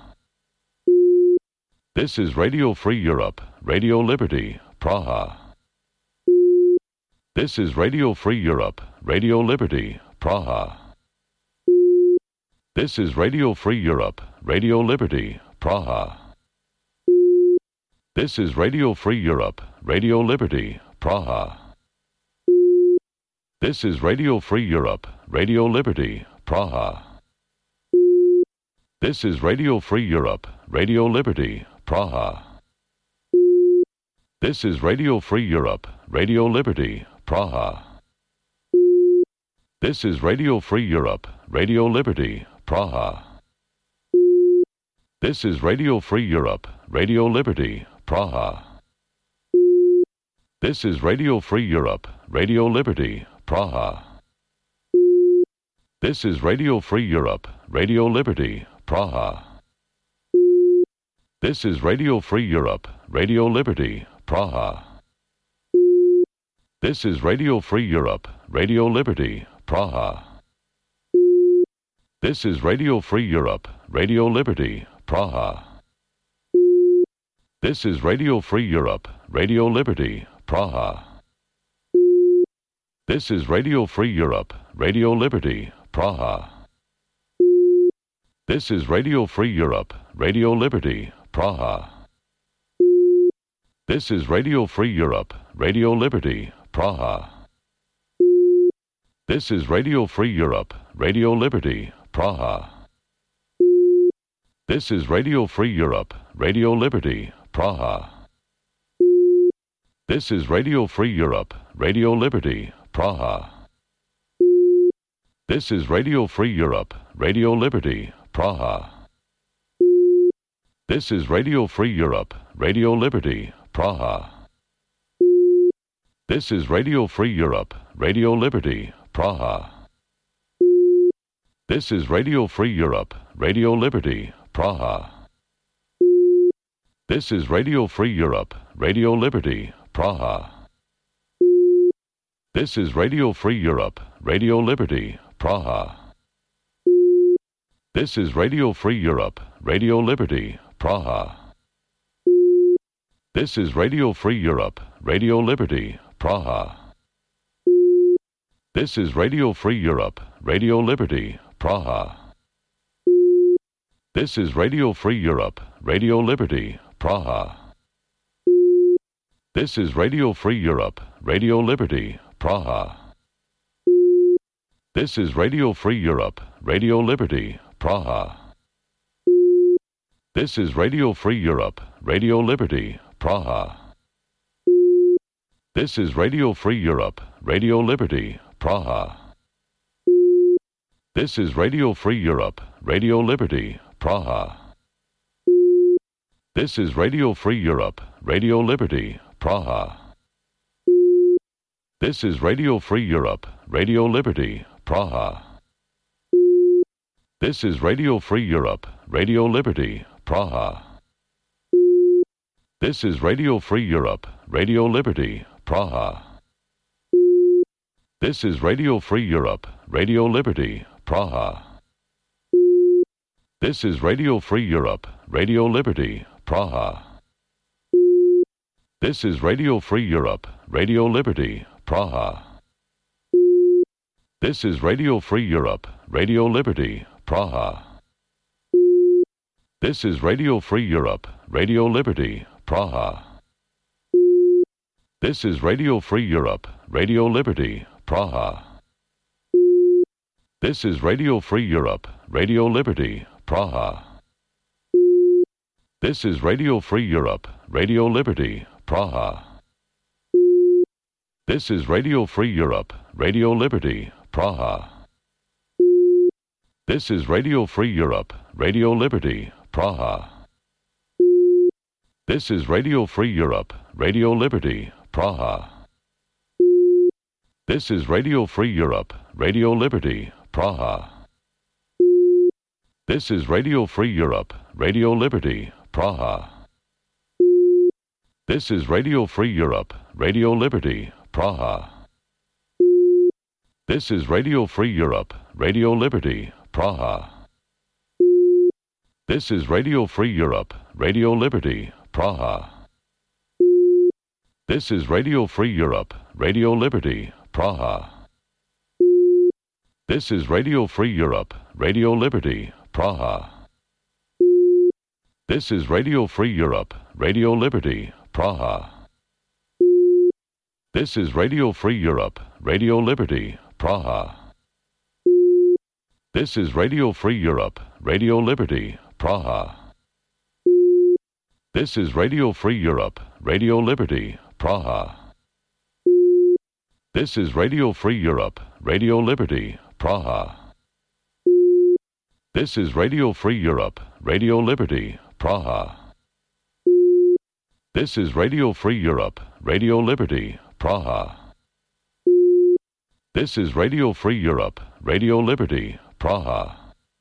This is Radio Free Europe, Radio Liberty, Praha. This is Radio Free Europe, Radio Liberty, Praha. This is Radio Free Europe, Radio Liberty, Praha. This is Radio Free Europe, Radio Liberty, Praha. This is Radio Free Europe, Radio Liberty, Praha. This is Radio Free Europe, Radio Liberty, Praha. This is Radio Free Europe, Radio Liberty, Praha. This is Radio Free Europe, Radio Liberty, Praha. This is Radio Free Europe, Radio Liberty, Praha. This is Radio Free Europe, Radio Liberty, Praha. This is Radio Free Europe, Radio Liberty, Praha. This is Radio Free Europe, Radio Liberty, Praha. This is Radio Free Europe, Radio Liberty, Praha. This is Radio Free Europe, Radio Liberty, Praha. This is Radio Free Europe, Radio Liberty, Praha. This is Radio Free Europe, Radio Liberty, Praha. This is Radio Free Europe, Radio Liberty, Praha. This is Radio Free Europe, Radio Liberty, Praha. This is Radio Free Europe, Radio Liberty, Praha. This is Radio Free Europe, Radio Liberty, Praha. This is Radio Free Europe, Radio Liberty, Praha. This is Radio Free Europe, Radio Liberty, Praha. This is Radio Free Europe, Radio Liberty, Praha. This is Radio Free Europe, Radio Liberty, Praha. This is Radio Free Europe, Radio Liberty, Praha. This is Radio Free Europe, Radio Liberty, Praha. This is Radio Free Europe, Radio Liberty, Praha. This is Radio Free Europe, Radio Liberty, Praha. This is Radio Free Europe, Radio Liberty, Praha. This is Radio Free Europe, Radio Liberty, Praha. This is Radio Free Europe, Radio Liberty, Praha. This is Radio Free Europe, Radio Liberty, Praha. This is Radio Free Europe, Radio Liberty, Praha. This is Radio Free Europe, Radio Liberty, Praha. This is Radio Free Europe, Radio Liberty, Praha. This is Radio Free Europe, Radio Liberty, Praha. This is Radio Free Europe, Radio Liberty, Praha. This is Radio Free Europe, Radio Liberty, Praha. This is Radio Free Europe, Radio Liberty, Praha. This is Radio Free Europe, Radio Liberty, Praha. This is Radio Free Europe, Radio Liberty, Praha. This is Radio Free Europe, Radio Liberty, Praha. This is Radio Free Europe, Radio Liberty, Praha. This is Radio Free Europe, Radio Liberty, Praha. This is Radio Free Europe, Radio Liberty, Praha. This is Radio Free Europe, Radio Liberty, Praha. This is Radio Free Europe, Radio Liberty, Praha. This is Radio Free Europe, Radio Liberty, Praha. This is Radio Free Europe, Radio Liberty, Praha. This is Radio Free Europe, Radio Liberty, Praha. This is Radio Free Europe, Radio Liberty, Praha. This is Radio Free Europe, Radio Liberty, Praha. This is Radio Free Europe, Radio Liberty, Praha. This is Radio Free Europe, Radio Liberty, Praha. This is Radio Free Europe, Radio Liberty, Praha. This is Radio Free Europe, Radio Liberty, Praha. This is Radio Free Europe, Radio Liberty, Praha. This is Radio Free Europe, Radio Liberty, Praha. This is Radio Free Europe, Radio Liberty, Praha. This is Radio Free Europe, Radio Liberty, Praha. This is Radio Free Europe, Radio Liberty, Praha. This is Radio Free Europe, Radio Liberty, Praha. This is Radio Free Europe, Radio Liberty, Praha. This is Radio Free Europe, Radio Liberty, Praha. This is Radio Free Europe, Radio Liberty, Praha. This is Radio Free Europe, Radio Liberty, Praha.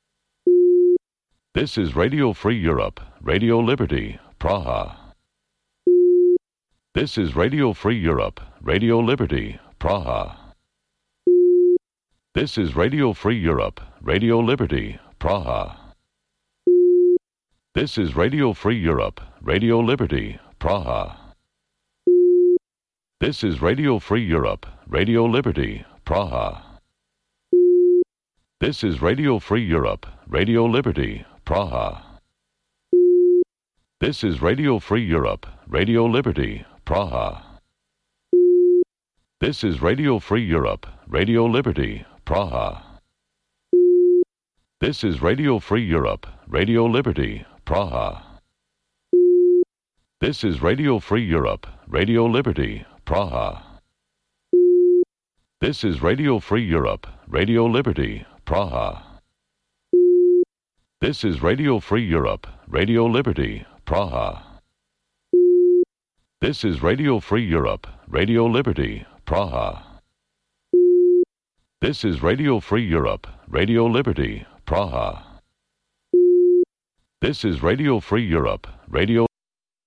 This is Radio Free Europe, Radio Liberty, Praha. This is Radio Free Europe, Radio Liberty, Praha. This is Radio Free Europe, Radio Liberty, Praha. This is Radio Free Europe, Radio Liberty, Praha. This is Radio Free Europe, Radio Liberty, Praha. This is Radio Free Europe, Radio Liberty, Praha. This is Radio Free Europe, Radio Liberty, Praha. This is Radio Free Europe, Radio Liberty, Praha. This is Radio Free Europe, Radio Liberty, Praha. This is Radio Free Europe, Radio Liberty, Praha. This is Radio Free Europe, Radio Liberty, Praha. This is Radio Free Europe, Radio Liberty, Praha. This is Radio Free Europe, Radio Liberty, Praha. This is Radio Free Europe, Radio Liberty, Praha. This is Radio Free Europe, Radio